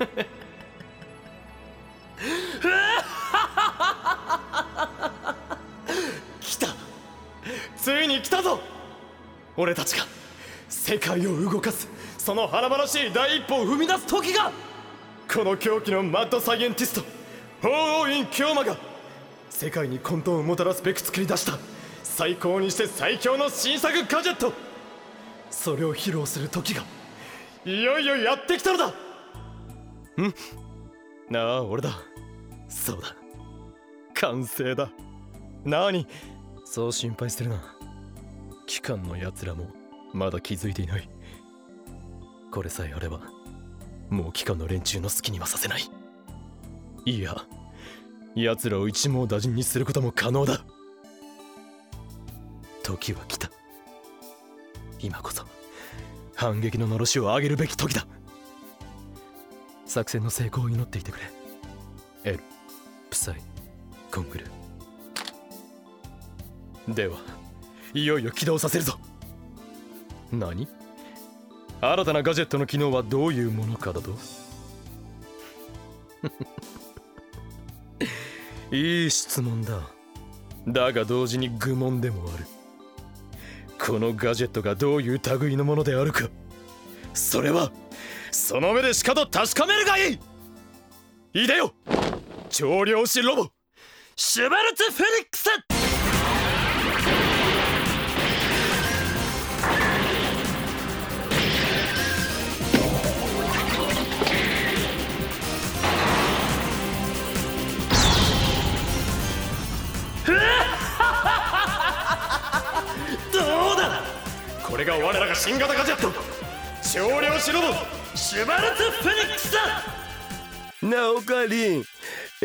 来た、ついに来たぞ。俺たちが世界を動かすその華々しい第一歩を踏み出す時が。この狂気のマッドサイエンティスト法王院京馬が世界に混沌をもたらすべく作り出した最高にして最強の新作ガジェット、それを披露する時がいよいよやってきたのだ。ああ、俺だ。そうだ、完成だ。なに、そう心配してるな。機関のやつらもまだ気づいていない。これさえあればもう機関の連中の好きにはさせない。いや、奴らを一網打尽にすることも可能だ。時は来た。今こそ反撃ののろしを上げるべき時だ。作戦の成功を祈っていてくれ。エル、プサイ、コングル。ではいよいよ起動させるぞ。何？新たなガジェットの機能はどういうものかだと？いい質問だ。だが同時に愚問でもある。このガジェットがどういう類のものであるか、それはその目でしかと確かめるがいい。いでよ、超量子ロボシュバルツ・フェニックス。どうだ、これが我らが新型ガジェット超量子ロボシュバルツ・フェニックスだ。 なあオカリン、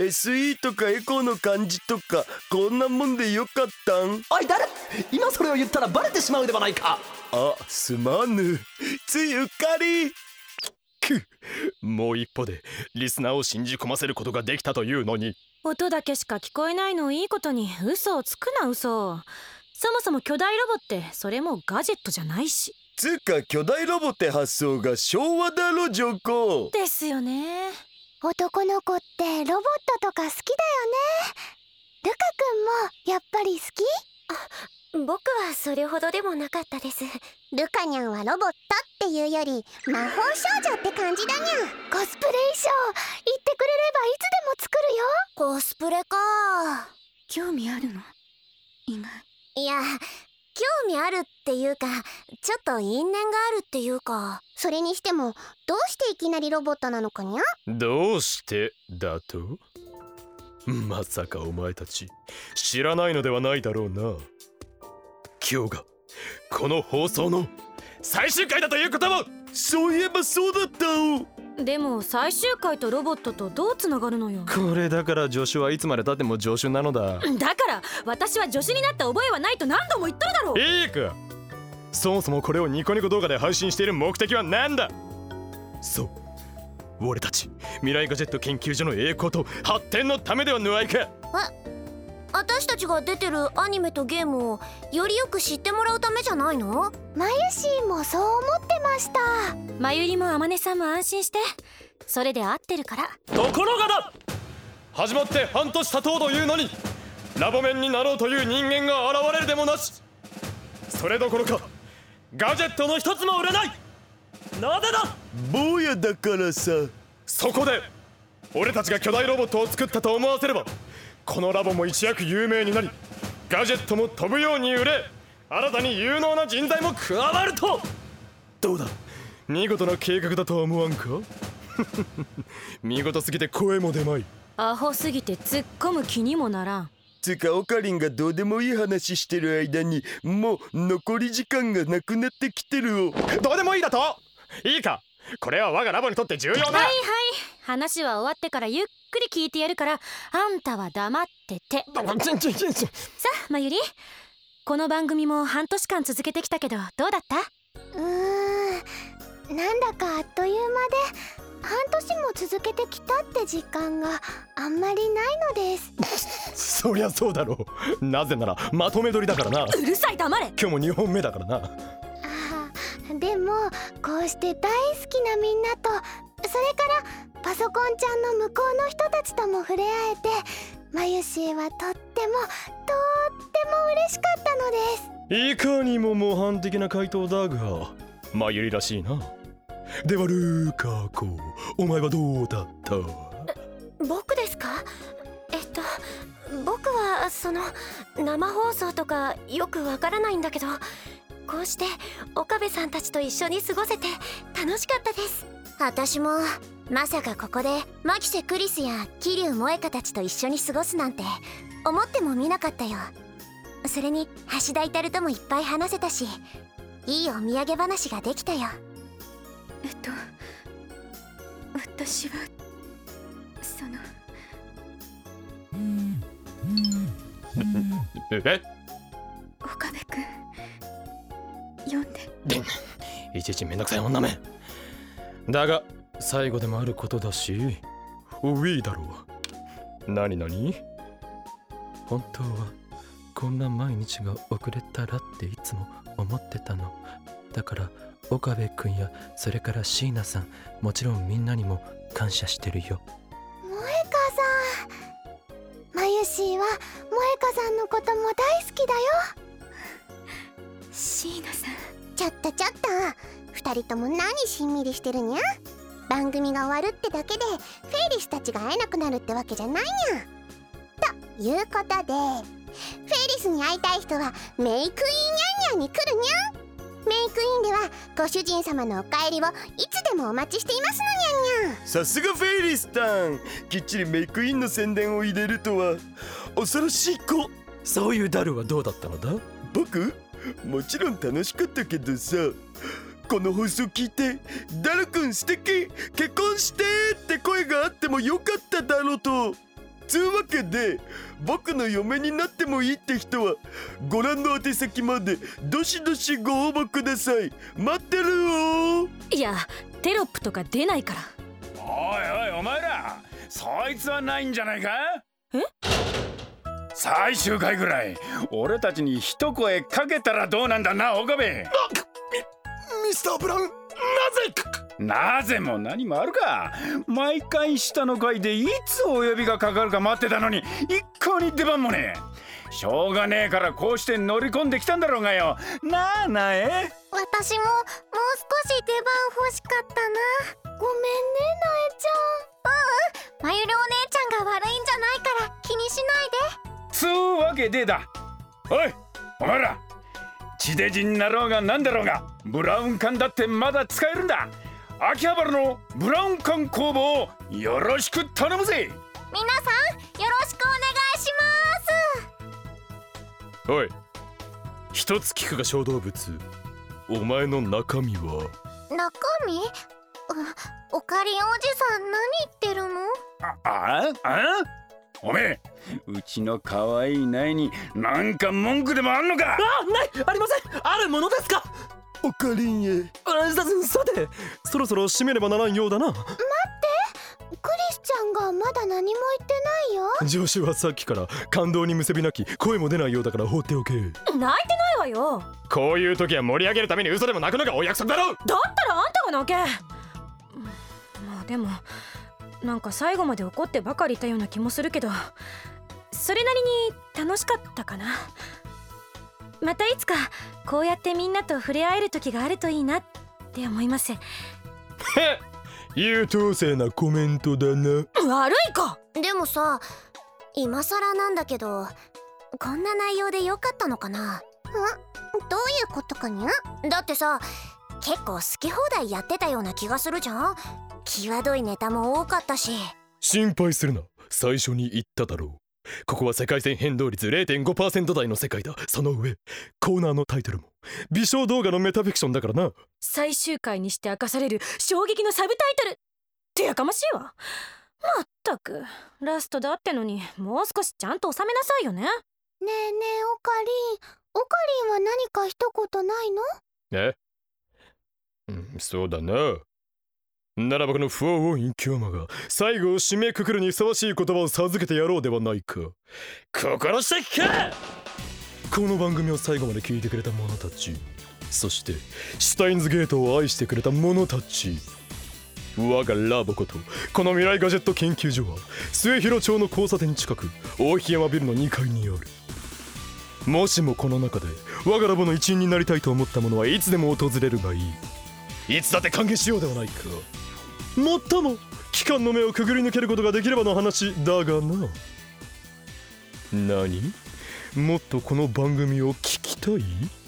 SE とかエコーの感じとかこんなもんでよかったん？ おい誰、今それを言ったらバレてしまうではないか。 あ、すまぬ、ついうっかり。 もう一歩でリスナーを信じ込ませることができたというのに。 音だけしか聞こえないのをいいことに嘘をつくな。嘘。そもそも巨大ロボってそれもガジェットじゃないし。 つうか巨大ロボって発想が昭和だろジョコ。 ですよね。 男の子ってロボットとか好きだよね。ルカ君もやっぱり好き？ 僕はそれほどでもなかったです。 ルカニャンはロボットっていうより魔法少女って感じだにゃ。コスプレ衣装言ってくれればいつでも作るよ。 コスプレか。 興味あるの？意外。 いや、興味あるっていうか、ちょっと因縁があるっていうか。 それにしてもどうしていきなりロボットなのかにゃ？ どうしてだと？まさかお前たち知らないのではないだろうな。今日がこの放送の最終回だということも。 そういえばそうだったお。 でも最終回とロボットとどうつながるのよ。 これだから助手はいつまでたっても助手なのだ。 だから私は助手になった覚えはないと何度も言っとるだろう。 いいか、そもそもこれをニコニコ動画で配信している目的は何だ？そう、俺たち未来ガジェット研究所の栄光と発展のためではないか。 私たちが出てるアニメとゲームをよりよく知ってもらうためじゃないの？ マユシーもそう思ってました。 まゆりもあまねさんも安心して、それで合ってるから。 ところがだ、始まって半年経とうというのにラボメンになろうという人間が現れるでもなし。それどころかガジェットの一つも売れない。なぜだ？ 坊やだからさ。 そこで俺たちが巨大ロボットを作ったと思わせれば、このラボも一躍有名になり、ガジェットも飛ぶように売れ、新たに有能な人材も加わると。どうだ、見事な計画だとは思わんか？見事すぎて声も出まい。 アホすぎて突っ込む気にもならん。 つうかオカリンがどうでもいい話してる間にもう残り時間がなくなってきてるお。 どうでもいいだと？いいか、これは我がラボにとって重要な。 はいはい、話は終わってからゆっくり聞いてやるから、あんたは黙ってて。さあまゆり、この番組も半年間続けてきたけどどうだった？ なんだかあっという間で半年も続けてきたって実感があんまりないのです。 そりゃそうだろう。なぜならまとめ撮りだからな。 うるさい、黙れ。 今日も2本目だからな。 でもこうして大好きなみんなと、それからパソコンちゃんの向こうの人たちとも触れ合えて、マユシーはとっても嬉しかったのです。 いかにも模範的な回答だが、マユリらしいな。ではルカ子、お前はどうだった？ 僕ですか？僕は生放送とかよくわからないんだけど、こうして岡部さんたちと一緒に過ごせて楽しかったです。私もまさかここでマキセ・クリスや桐生萌香たちと一緒に過ごすなんて思ってもみなかったよ。それに橋田至ともいっぱい話せたし、いいお土産話ができたよ。 私は岡部くん読んで。 いちいちめんどくさい女め。だが最後でもあることだし、ウィーだろう。何本当はこんな毎日が遅れたらっていつも思ってたの。だから岡部くんやそれから椎名さん、もちろんみんなにも感謝してるよ。 萌香さん、マユシーは萌香さんのことも大好きだよ。 椎名さん、 ちょっと二人とも何しんみりしてるにゃ。番組が終わるってだけでフェイリスたちが会えなくなるってわけじゃないにゃ。ということで、フェイリスに会いたい人はメイクインニャンニャンに来るにゃ。メイクインではご主人様のお帰りをいつでもお待ちしていますのにゃんにゃ。 さすがフェイリスタン、きっちりメイクインの宣伝を入れるとは恐ろしい子。 そういうダルはどうだったのだ？ 僕もちろん楽しかったけどさ、この放送聞いてダルくん素敵、結婚してって声があってもよかっただろうと。つうわけで僕の嫁になってもいいって人はご覧の宛先までどしどしご応募ください。待ってるよ。 いや、テロップとか出ないから。 おいお前ら、そいつはないんじゃないか？ え？ 最終回ぐらい俺たちに一声かけたらどうなんだな、岡部。 ミスターブラウン、 なぜも何もあるか。毎回下の階でいつお呼びがかかるか待ってたのに一向に出番もねえ。しょうがねえからこうして乗り込んできたんだろうがよ。なあなえ。 私ももう少し出番欲しかったな。ごめんね、なえちゃん。まゆるお姉ちゃんが悪いんじゃないから気にしないで。 つうわけでだ。おいお前ら、地デジになろうがなんだろうがブラウン管だってまだ使えるんだ。秋葉原のブラウン管工房をよろしく頼むぜ。 皆さんよろしくお願いします。 おい、一つ聞くが小動物、お前の中身は？ 中身？おかりんおじさん何言ってるの？ おめえ、うちの可愛い苗になんか文句でもあんのか？ ありません。あるものですか？ おかりんへ。 さて、そろそろ締めねばならんようだな。 待って、クリスちゃんがまだ何も言ってないよ。 女子はさっきから感動にむせび泣き、声も出ないようだから放っておけ。 泣いてないわよ。 こういう時は盛り上げるために嘘でも泣くのがお約束だろう。 だったらあんたが泣け。まあでもなんか最後まで怒ってばかりいたような気もするけど、それなりに楽しかったかな。またいつかこうやってみんなと触れ合える時があるといいなって思います。 優等生なコメントだな。 悪いか。 でもさ、今更なんだけど、こんな内容でよかったのかな？ どういうことかにゃ？ だってさ、結構好き放題やってたような気がするじゃん。際どいネタも多かったし。 心配するな、最初に言っただろう。ここは世界線変動率 0.5% 台の世界だ。その上、コーナーのタイトルも美少動画のメタフィクションだからな。 最終回にして明かされる衝撃のサブタイトルってやかましいわ。まったくラストだってのに、もう少しちゃんと収めなさいよね。 ねえねえ、オカリンは何か一言ないの？ そうだな。ならばこのフォー・オン・インキョーマが最後を締めくくるにふさわしい言葉を授けてやろうではないか。心して聞け！この番組を最後まで聞いてくれた者たち、そしてシュタインズゲートを愛してくれた者たち、 我がラボことこの未来ガジェット研究所は末広町の交差点近く大檜山ビルの2階にある。もしもこの中で我がラボの一員になりたいと思った者はいつでも訪れるがいい。いつだって歓迎しようではないか。もっとも機関の目をくぐり抜けることができればの話だがな。何？もっとこの番組を聞きたい？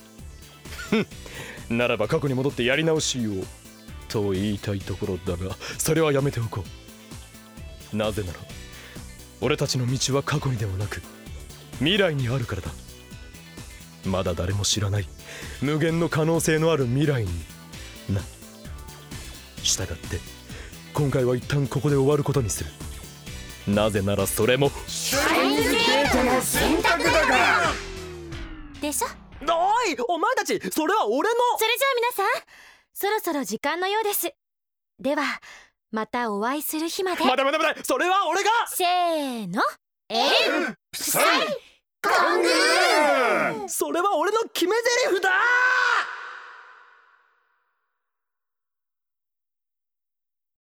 ならば過去に戻ってやり直しようと言いたいところだが、それはやめておこう。なぜなら俺たちの道は過去にではなく未来にあるからだ。まだ誰も知らない無限の可能性のある未来にな。したがって今回は一旦ここで終わることにする。なぜならそれもシュラインズゲートの選択だからでしょ。 おい、お前たち、それは俺の。 それじゃあ皆さん、そろそろ時間のようです。ではまたお会いする日まで。 待て、それは俺が。 せーの、 プサイコングー。 それは俺の決め台詞だ。